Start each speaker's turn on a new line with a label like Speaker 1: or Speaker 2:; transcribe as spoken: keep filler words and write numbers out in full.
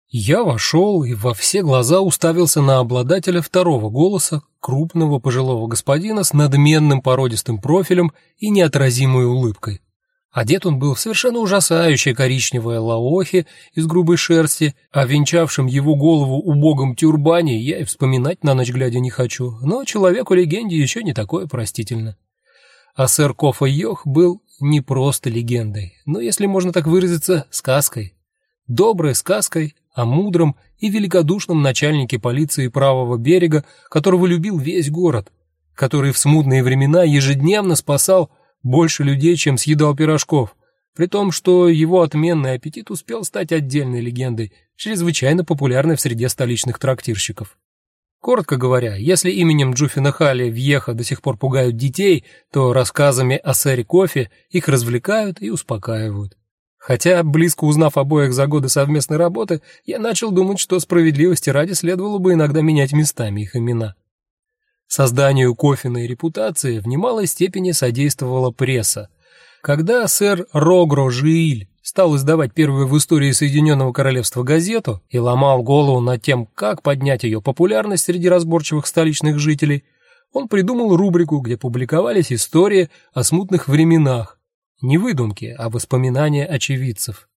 Speaker 1: Я вошел и во все глаза уставился на обладателя второго голоса, крупного пожилого господина с надменным породистым профилем и неотразимой улыбкой. Одет он был в совершенно ужасающее коричневое лаохи из грубой шерсти, а венчавшем его голову убогом тюрбане я и вспоминать на ночь глядя не хочу, но человеку-легенде еще не такое простительно. А сэр Кофа Йох был не просто легендой, но, если можно так выразиться, сказкой. Доброй сказкой о мудром и великодушном начальнике полиции правого берега, которого любил весь город, который в смутные времена ежедневно спасал больше людей, чем съедал пирожков, при том, что его отменный аппетит успел стать отдельной легендой, чрезвычайно популярной в среде столичных трактирщиков. Коротко говоря, если именем Джуффина Халли Вьеха до сих пор пугают детей, то рассказами о сэре Кофе их развлекают и успокаивают. Хотя, близко узнав обоих за годы совместной работы, я начал думать, что справедливости ради следовало бы иногда менять местами их имена. Созданию Кофиной репутации в немалой степени содействовала пресса. Когда сэр Рогро Жииль стал издавать первую в истории Соединенного Королевства газету и ломал голову над тем, как поднять ее популярность среди разборчивых столичных жителей, он придумал рубрику, где публиковались истории о смутных временах, не выдумки, а воспоминания очевидцев.